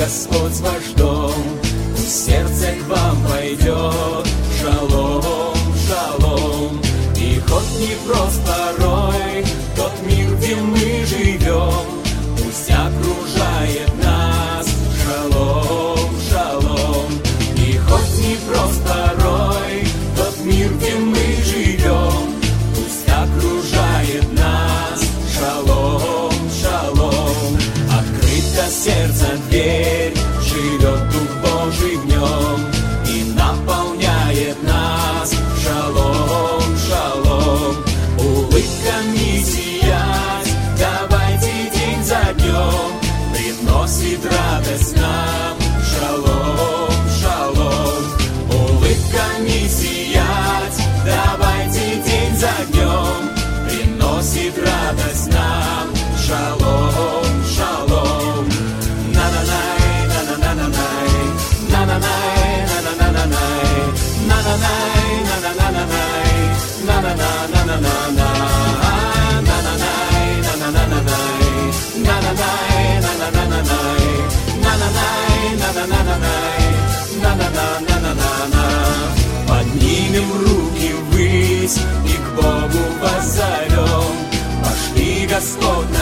Господь ваш дом, пусть сердце к вам пойдет. Шалом, шалом. И хоть непрост порой тот мир, где мы живем, пусть окружает нас. Шалом, шалом. И хоть непрост порой тот мир, где мы живем, пусть окружает нас. Шалом, шалом. Открыта сердца дверь, живет Дух Божий в нем и наполняет нас. Шалом, шалом. Улыбками сиять, давайте день за днем, приносит радость нам. Шалом, шалом. Улыбками сиять, давайте день за днем, приносит радость нам. Шалом, шалом. На-на-най, на-на-на-на-най, на-на-най, на-на-на-на-най, на-на-най, на-на-на-на-най, на-на-на-на-на-на, на-на-най, на-на-на-на-най, на-на-най, на-на-на-на-най, на-на-най, на-на-на-на-най, на-на-на-на-на-на. Поднимем руки ввысь и к Богу воззовем. Пошли, Господь,